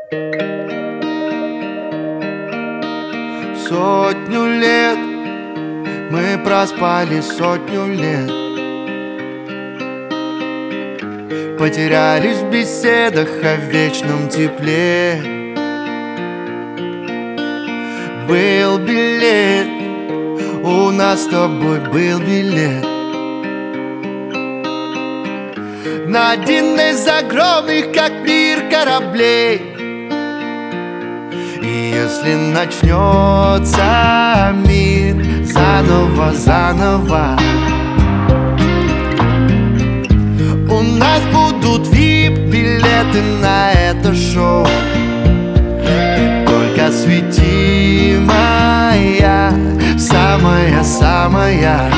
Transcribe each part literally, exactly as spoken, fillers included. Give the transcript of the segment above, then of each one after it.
Сотню лет мы проспали, сотню лет потерялись в беседах о вечном тепле. Был билет, у нас с тобой был билет на один из огромных, как мир, кораблей. И если начнется мир заново, заново, у нас будут вип-билеты на это шоу. Ты только свети, моя самая-самая,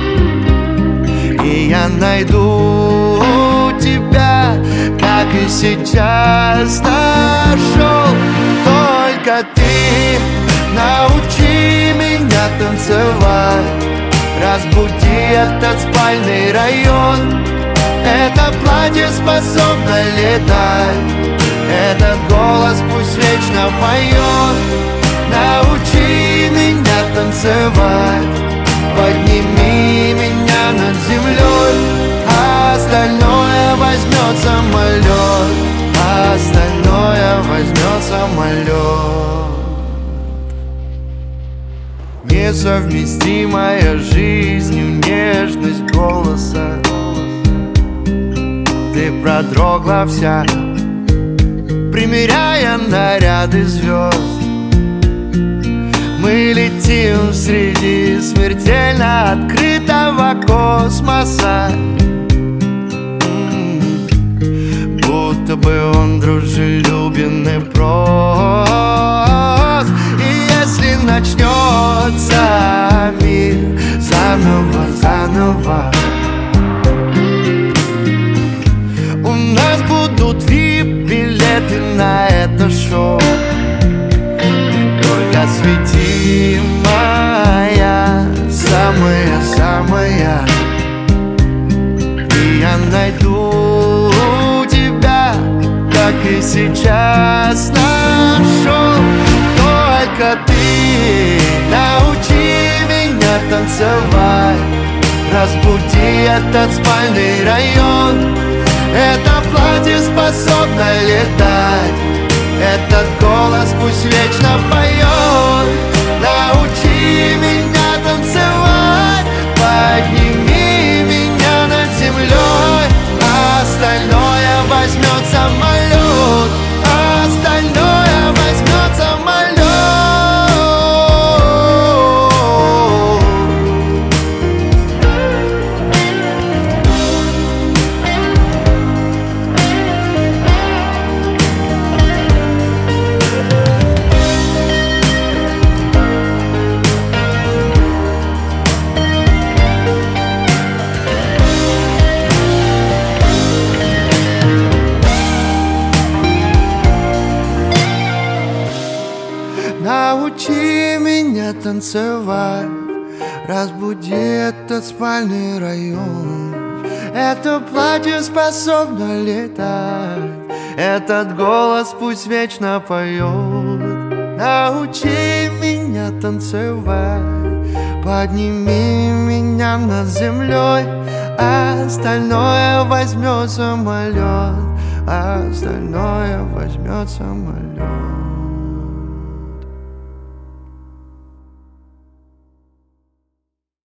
и я найду тебя, как и сейчас нашел. Только ты научи меня танцевать, разбуди этот спальный район. Это платье способно летать, этот голос пусть вечно поет. Научи меня танцевать, подними меня над землей, а остальное возьмет самолет, а остальное возьмет самолет. Несовместимая жизнью нежность голоса, ты продрогла вся, примеряя наряды звезд. Мы летим среди смертельно открытого космоса, будто бы он дружелюбен и прост. И если начнется мир заново, заново, у нас будут вип-билеты на это шоу. Ты только свети, моя самая-самая, и я найду тебя, как и сейчас нашел. Только ты научи меня танцевать, разбуди этот спальный район. Это платье способно летать, этот голос пусть вечно поет. Научи меня танцевать, подними меня над землей, а остальное возьмет самолет, а остальное возьмет самолет. Научи меня танцевать, разбуди этот спальный район. Это платье способно летать, этот голос пусть вечно поет. Научи меня танцевать, подними меня над землей, а остальное возьмет самолет, а остальное возьмет самолет.